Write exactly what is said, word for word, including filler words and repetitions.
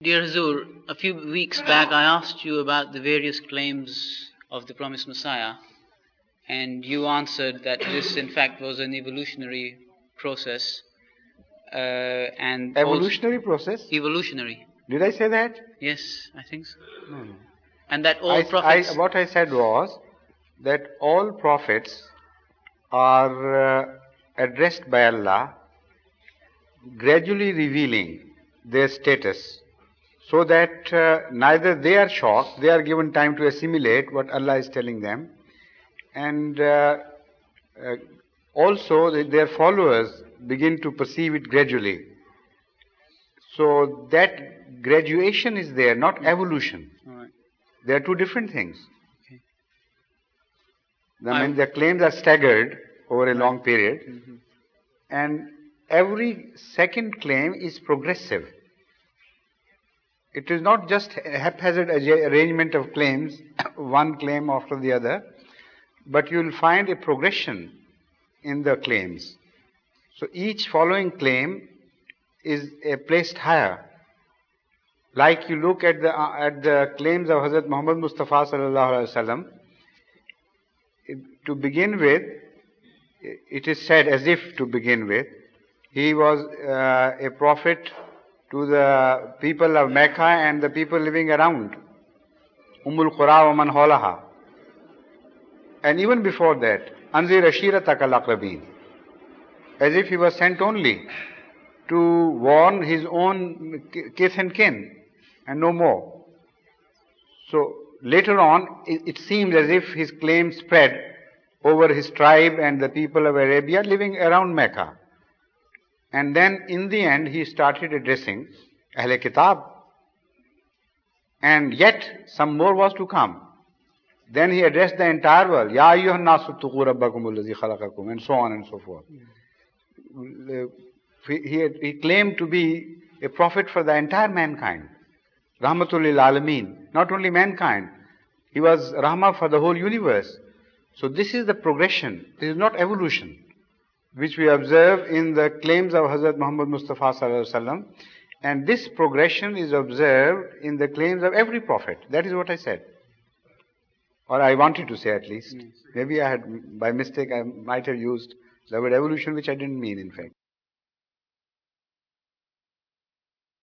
Dear Hazur, a few weeks back I asked you about the various claims of the promised Messiah, and you answered that this in fact was an evolutionary process. Uh, and Evolutionary process? Evolutionary. Did I say that? Yes, I think so. No, no. And that all I, prophets. I, what I said was that all prophets are uh, addressed by Allah, gradually revealing their status, so that uh, neither they are shocked, they are given time to assimilate what Allah is telling them, and uh, uh, also their followers begin to perceive it gradually. So that graduation is there, not evolution. All right. They are two different things. Okay. I mean, the claims are staggered over a right. long period, mm-hmm. and every second claim is progressive. It is not just a haphazard arrangement of claims, one claim after the other, but you will find a progression in the claims. So each following claim is uh, placed higher. Like you look at the uh, at the claims of Hazrat Muhammad Mustafa sallallahu alaihi wasallam. To begin with, it is said as if to begin with, he was uh, a prophet to the people of Mecca and the people living around, Ummul Qura wa man hawlaha. And even before that, Anzir Ashirataka al-Aqrabin, as if he was sent only to warn his own kith and kin and no more. So later on, it, it seems as if his claim spread over his tribe and the people of Arabia living around Mecca. And then in the end, he started addressing Ahle Kitab. And yet, some more was to come. Then he addressed the entire world. Ya ayyuhan nasu tuqu rabbakum alladhi khalaqakum, and so on and so forth. He, he claimed to be a prophet for the entire mankind. Rahmatul lil alameen. Not only mankind. He was Rahmah for the whole universe. So this is the progression. This is not evolution, which we observe in the claims of Hazrat Muhammad Mustafa sallallahu alaihi wasallam. And this progression is observed in the claims of every prophet. That is what I said. Or I wanted to say at least. Yes. Maybe I had, by mistake, I might have used the word evolution, which I didn't mean in fact.